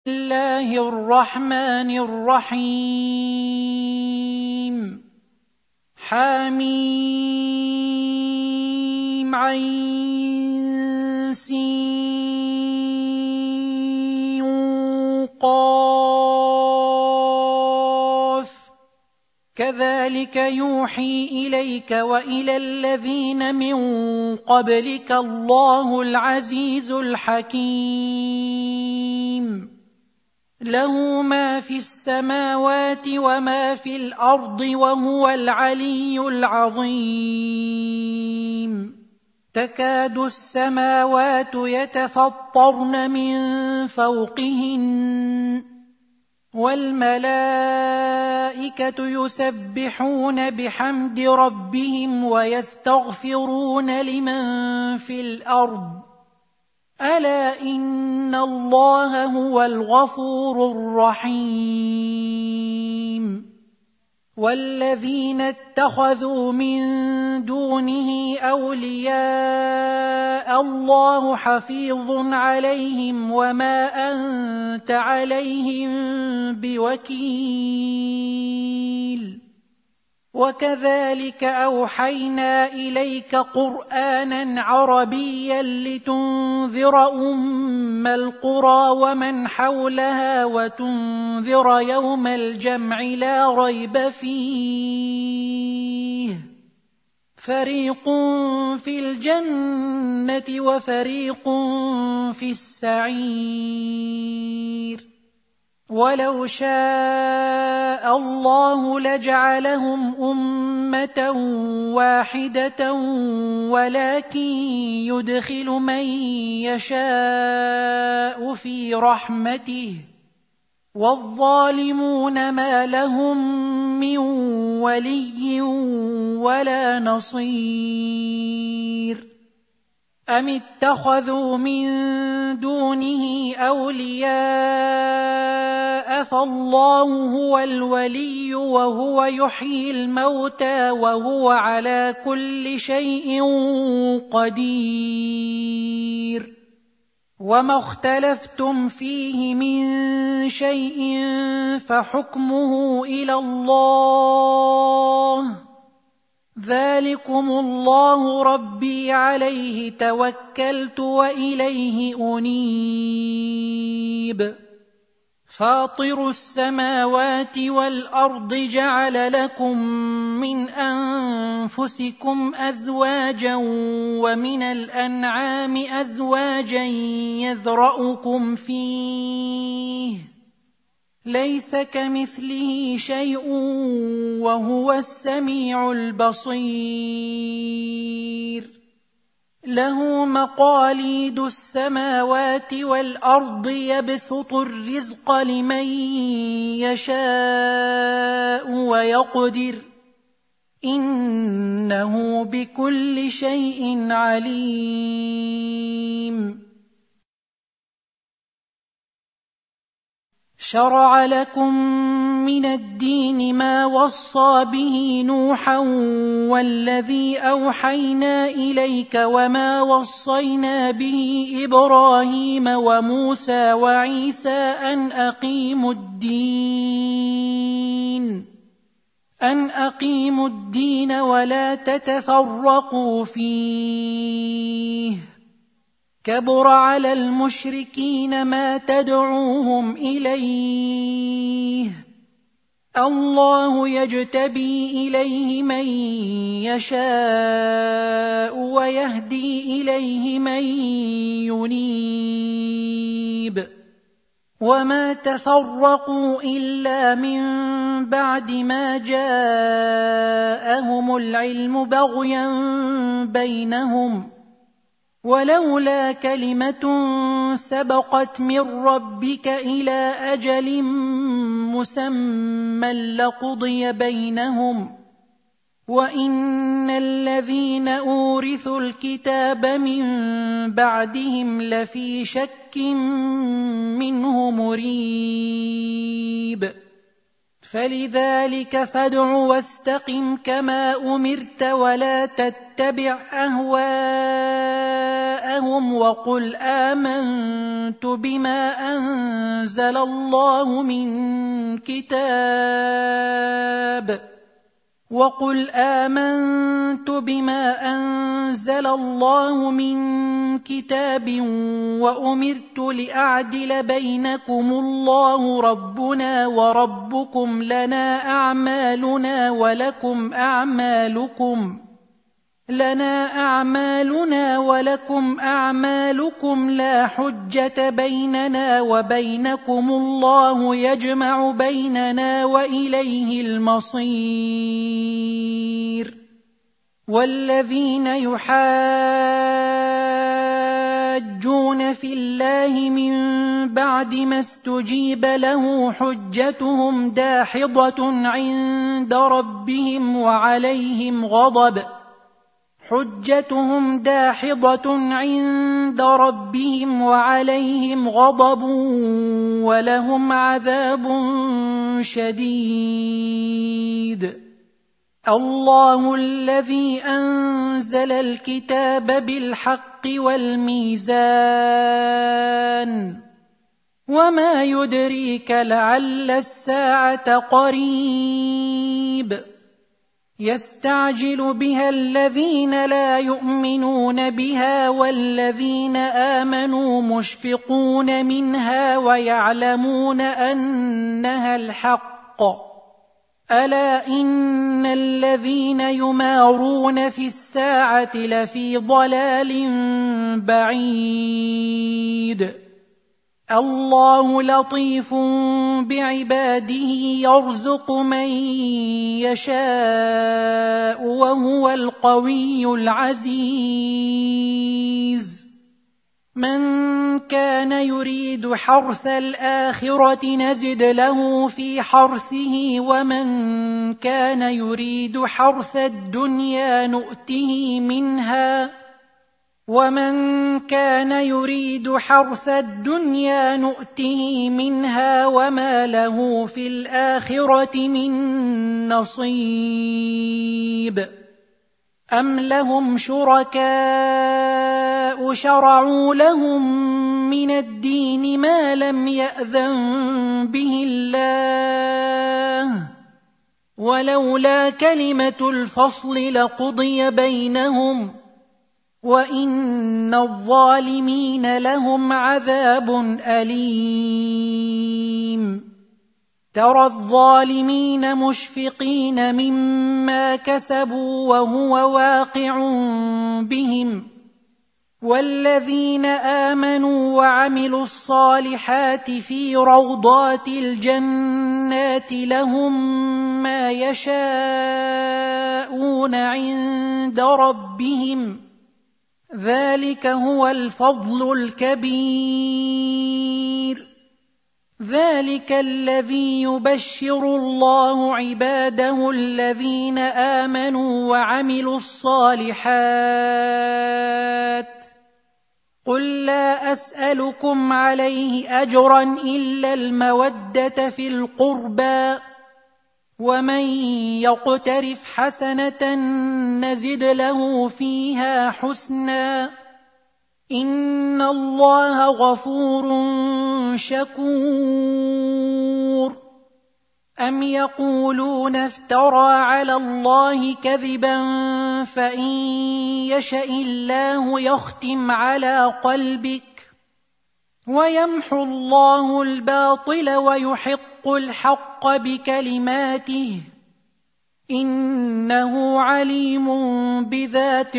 الله الرحمن الرحيم حميم عين سين قاف كذلك يوحي إليك وإلى الذين من قبلك الله العزيز الحكيم له ما في السماوات وما في الأرض وهو العلي العظيم تكاد السماوات يتفطرن من فوقهن والملائكة يسبحون بحمد ربهم ويستغفرون لمن في الأرض ألا إن الله هو الغفور الرحيم والذين اتخذوا من دونه أولياء الله حفيظ عليهم وما أنت عليهم بوكيل وكذلك أوحينا إليك قرآنا عربيا لتنذر أم القرى ومن حولها وتنذر يوم الجمع لا ريب فيه فريق في الجنة وفريق في السعير ولو شاء الله لجعلهم أمة واحدة ولكن يدخل من يشاء في رحمته والظالمون ما لهم من ولي ولا نصير أم اتخذوا من دونه أولياء فالله هو الولي وهو يحيي الموتى وهو على كل شيء قدير وما اختلفتم فيه من شيء فحكمه إلى الله ذلكم الله ربي عليه توكلت وإليه أنيب فاطر السماوات والأرض جعل لكم من أنفسكم أزواجا ومن الأنعام أزواجا يذرأكم فيه ليس كمثله شيء وهو السميع البصير له مقاليد السماوات والأرض يبسط الرزق لمن يشاء ويقدر إنه بكل شيء عليم شرع لكم من الدين ما وصى به نوحا والذي أوحينا إليك وما وصينا به إبراهيم وموسى وعيسى أن أقيموا الدين ولا تتفرقوا فيه كبر على المشركين ما تدعوهم إليه الله يجتبي إليه من يشاء ويهدي إليه من ينيب وما تفرقوا إلا من بعد ما جاءهم العلم بغيا بينهم ولولا كلمة سبقت من ربك إلى أجل مسمى لقضي بينهم وإن الذين أورثوا الكتاب من بعدهم لفي شك منه مريب فلذلك فادع واستقم كما أمرت ولا تتبع أهواءهم جاءهم وقل آمنت بما أنزل الله من كتاب وأمرت لأعدل بينكم الله ربنا وربكم لنا أعمالنا ولكم أعمالكم لا حجة بيننا وبينكم الله يجمع بيننا وإليه المصير. والذين يحاجون في الله من بعد ما استجيب له حجتهم داحضة عند ربهم وعليهم غضب ولهم عذاب شديد. الله الذي أنزل الكتاب بالحق والميزان وما يدريك لعل الساعة قريب. يستعجل بها الذين لا يؤمنون بها والذين آمنوا مشفقون منها ويعلمون أنها الحق. ألا إن الذين يمارون في الساعة لفي ضلال بعيد. الله لطيف بعباده يرزق من يشاء وهو القوي العزيز. من كان يريد حرث الآخرة نزد له في حرثه ومن كان يريد حرث الدنيا نؤته منها وما له في الآخرة من نصيب. أم لهم شركاء شرعوا لهم من الدين ما لم يأذن به الله ولولا كلمة الفصل لقضي بينهم وإن الظالمين لهم عذاب أليم. ترى الظالمين مشفقين مما كسبوا وهو واقع بهم والذين آمنوا وعملوا الصالحات في روضات الجنات لهم ما يشاءون عند ربهم ذلك هو الفضل الكبير. ذلك الذي يبشر الله عباده الذين آمنوا وعملوا الصالحات. قل لا أسألكم عليه أجرا إلا المودة في القربى ومن يقترف حسنة نزد له فيها حسنا إن الله غفور شكور. أم يقولون افترى على الله كذبا فإن يشأ الله يختم على قلبك ويمحو الله الباطل ويحق الحق بكلماته إنه عليم بذات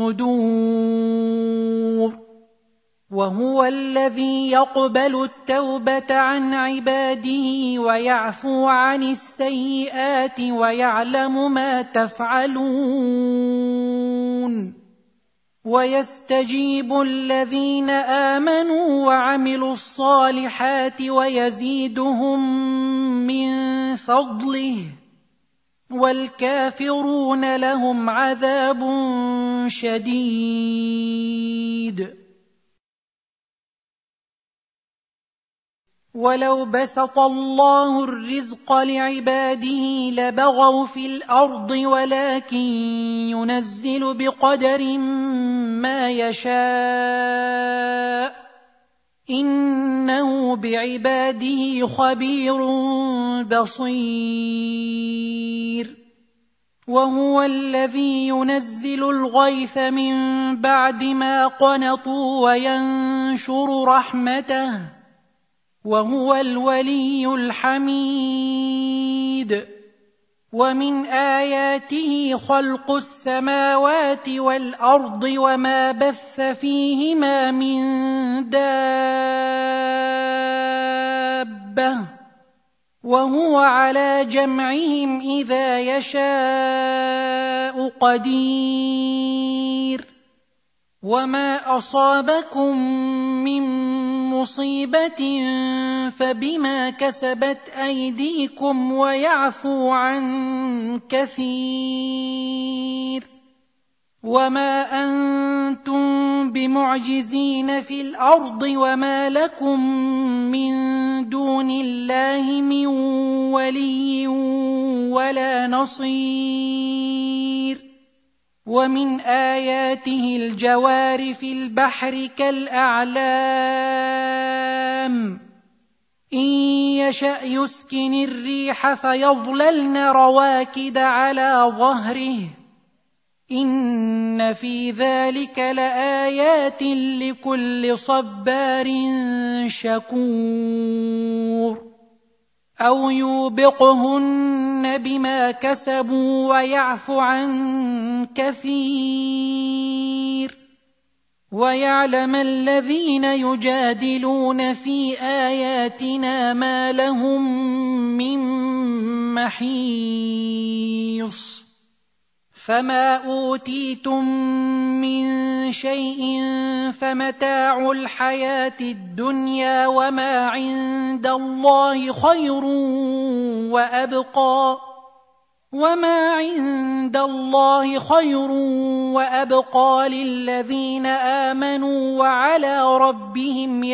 الصدور. وهو الذي يقبل التوبة عن عباده ويعفو عن السيئات ويعلم ما تفعلون. ويستجيب الذين آمنوا وعملوا الصالحات ويزيدهم من فضله والكافرون لهم عذاب شديد. ولو بسط الله الرزق لعباده لبغوا في الأرض ولكن ينزل بقدر ما يشاء إنه بعباده خبير بصير وهو الذي ينزل الغيث من بعد ما قنطوا وينشر رحمته وهو الولي الحميد ومن آياته خلق السماوات والأرض وما بث فيهما من دابة وهو على جمعهم إذا يشاء قدير وما أصابكم من مصيبة فبما كسبت أيديكم ويعفو عن كثير وما أنتم بمعجزين في الأرض وما لكم من دون الله من ولي ولا نصير ومن آياته الجوار في البحر كالأعلام إن يشأ يسكن الريح فيظللن رواكد على ظهره إن في ذلك لآيات لكل صبار شكور أو يوبقهن بما كسبوا ويعفو عن كثير ويعلم الذين يجادلون في آياتنا ما لهم من محيص فما أوتيتم من شيء فمتاع الحياة الدنيا وما عند الله خير وأبقى للذين آمنوا وعلى ربهم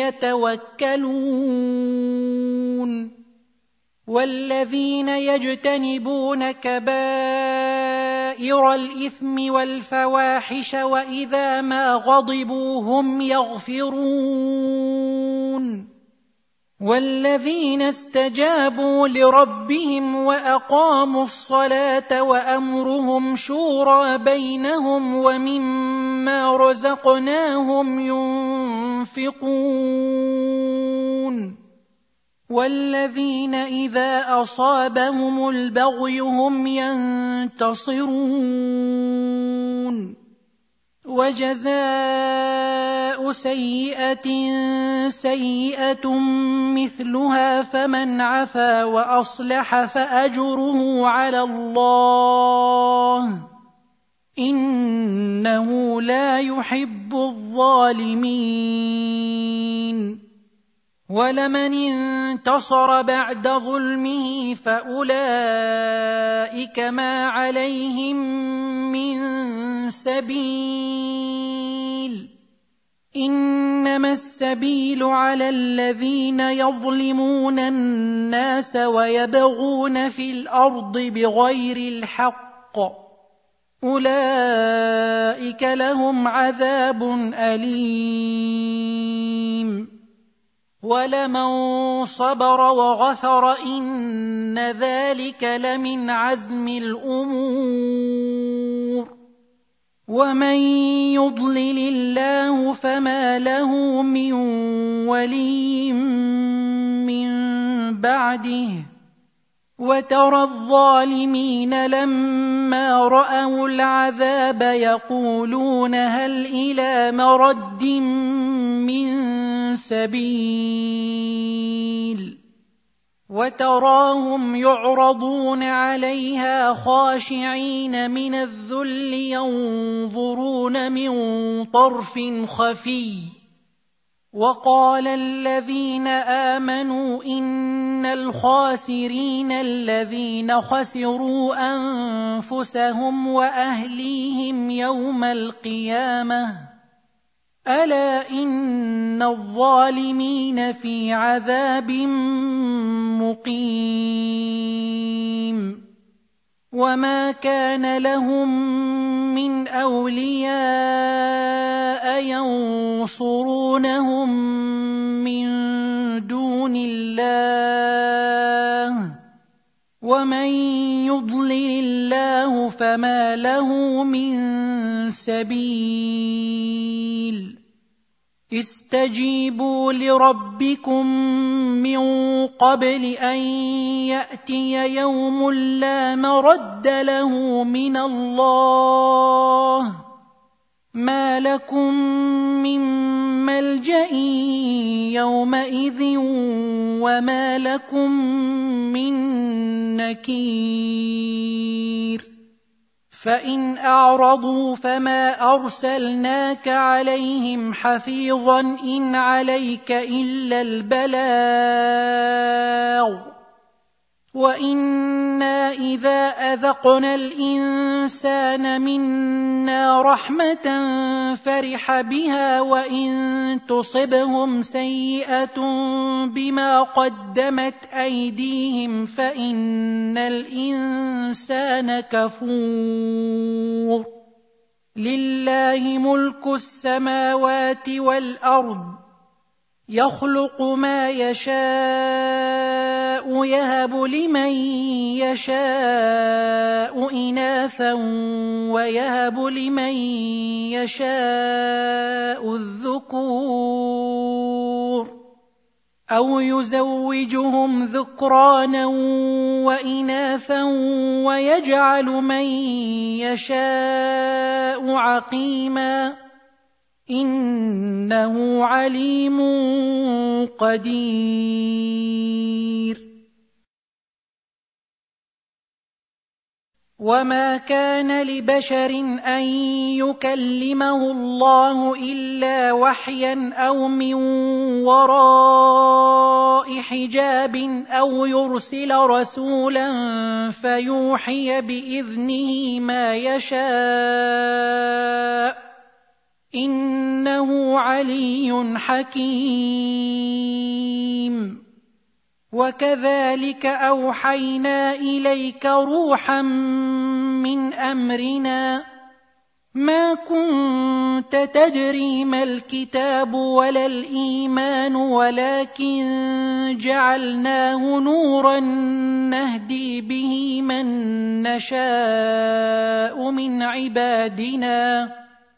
يتوكلون والذين يجتنبون كبائر الإثم والفواحش وإذا ما غضبوا هم يغفرون والذين استجابوا لربهم وأقاموا الصلاة وأمرهم شورى بينهم ومما رزقناهم ينفقون والذين إذا أصابهم البغي هم ينتصرون وجزاء سيئة سيئة مثلها فمن عفا وأصلح فأجره على الله إنه لا يحب الظالمين ولمن انتصر بعد ظلمه فأولئك ما عليهم من سبيل إنما السبيل على الذين يظلمون الناس ويبغون في الأرض بغير الحق أولئك لهم عذاب أليم ولمن صبر وغفر إن ذلك لمن عزم الأمور ومن يضلل الله فما له من ولي من بعده وترى الظالمين لما رأوا العذاب يقولون هل إلى مرد من سبيل وتراهم يعرضون عليها خاشعين من الذل ينظرون من طرف خفي وقال الذين آمنوا إن الخاسرين الذين خسروا أنفسهم وأهليهم يوم القيامة ألا إن الظالمين في عذاب مقيم وما كان لهم من أولياء ينصرونهم من دون الله ومن يضلل الله فما له من سبيل استجيبوا لربكم من قبل أن يأتي يوم لا مرد له من الله ما لكم من ملجأ يومئذ وما لكم من نكير فإن أعرضوا فما أرسلناك عليهم حفيظا إن عليك إلا البلاغ وإنا إذا أذقنا الإنسان منا رحمة فرح بها وإن تصبهم سيئة بما قدمت أيديهم فإن الإنسان كفور لله ملك السماوات والأرض يخلق ما يشاء يهب لمن يشاء إناثا ويهب لمن يشاء الذكور أو يزوجهم ذكرانا وإناثا ويجعل من يشاء عقيما إنه عليم قدير وما كان لبشر أن يكلمه الله إلا وحيا أو من وراء حجاب أو يرسل رسولا فيوحي بإذنه ما يشاء إنه علي حكيم وكذلك أوحينا إليك روحا من أمرنا ما كنت تدري ما الكتاب ولا الإيمان ولكن جعلناه نورا نهدي به من نشاء من عبادنا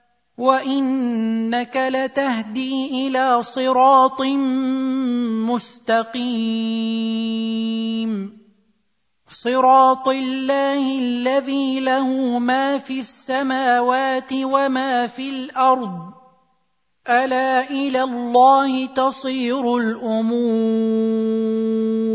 وإنك لتهدي إلى صراط مستقيم صراط الله الذي له ما في السماوات وما في الأرض ألا إلى الله تصير الأمور